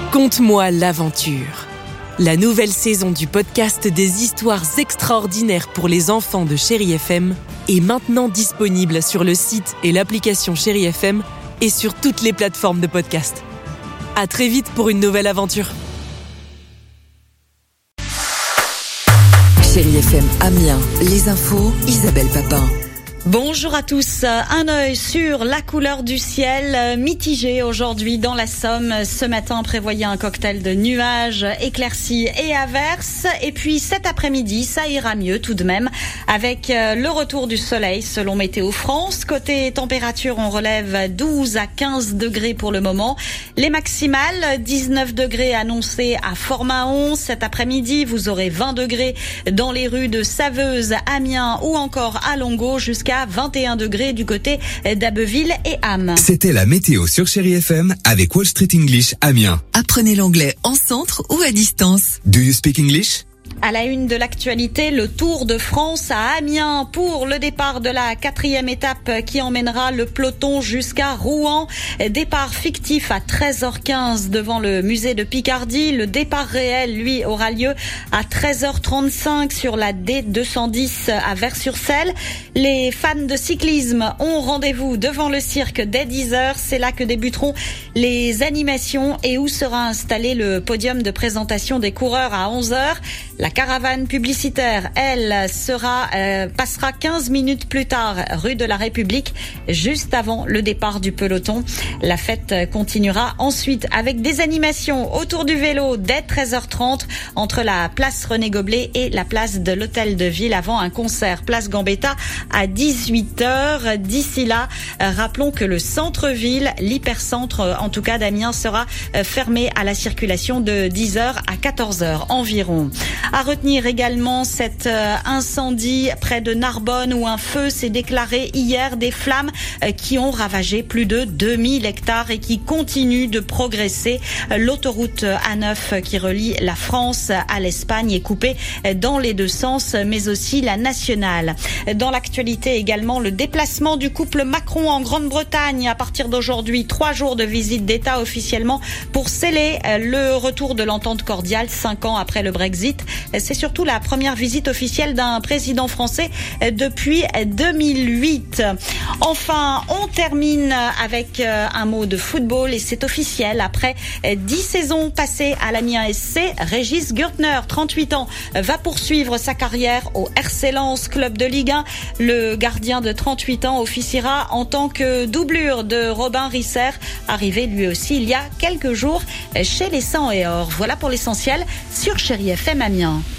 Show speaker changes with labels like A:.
A: Conte-moi l'aventure. La nouvelle saison du podcast des histoires extraordinaires pour les enfants de Chéri FM est maintenant disponible sur le site et l'application Chéri FM et sur toutes les plateformes de podcast. À très vite pour une nouvelle aventure.
B: Chéri FM Amiens, les infos, Isabelle Papin.
C: Bonjour à tous. Un œil sur la couleur du ciel mitigé aujourd'hui dans la Somme. Ce matin, prévoyez un cocktail de nuages, éclaircies et averses. Et puis cet après-midi, ça ira mieux tout de même avec le retour du soleil selon Météo France. Côté température, on relève 12 à 15 degrés pour le moment. Les maximales, 19 degrés annoncés à Fort-Mahon. Cet après-midi, vous aurez 20 degrés dans les rues de Saveuse, Amiens ou encore à Longo jusqu'à 21 degrés du côté d'Abbeville et Ham.
D: C'était la météo sur Chéri FM avec Wall Street English Amiens.
B: Apprenez l'anglais en centre ou à distance.
D: Do you speak English?
C: À la une de l'actualité, le Tour de France à Amiens pour le départ de la 4e étape qui emmènera le peloton jusqu'à Rouen. Départ fictif à 13h15 devant le musée de Picardie. Le départ réel, lui, aura lieu à 13h35 sur la D210 à Vers-sur-Selle. Les fans de cyclisme ont rendez-vous devant le cirque dès 10h. C'est là que débuteront les animations et où sera installé le podium de présentation des coureurs à 11h. La caravane publicitaire, elle, passera 15 minutes plus tard, rue de la République, juste avant le départ du peloton. La fête continuera ensuite avec des animations autour du vélo dès 13h30 entre la place René Goblet et la place de l'Hôtel de Ville avant un concert place Gambetta à 18h. D'ici là, rappelons que le centre-ville, l'hypercentre en tout cas d'Amiens, sera fermé à la circulation de 10h à 14h environ. À retenir également cet incendie près de Narbonne où un feu s'est déclaré hier, des flammes qui ont ravagé plus de 2000 hectares et qui continuent de progresser. L'autoroute A9 qui relie la France à l'Espagne est coupée dans les deux sens, mais aussi la nationale. Dans l'actualité également, le déplacement du couple Macron en Grande-Bretagne à partir d'aujourd'hui, 3 jours de visite d'État officiellement pour sceller le retour de l'entente cordiale 5 ans après le Brexit. C'est surtout la première visite officielle d'un président français depuis 2008. Enfin, on termine avec un mot de football et c'est officiel. Après 10 saisons passées à l'Amiens SC, Régis Gürtner, 38 ans, va poursuivre sa carrière au RC Lens, club de Ligue 1. Le gardien de 38 ans officiera en tant que doublure de Robin Risser, arrivé lui aussi il y a quelques jours chez les 100 et Or. Voilà pour l'essentiel sur Chéri FM Amiens.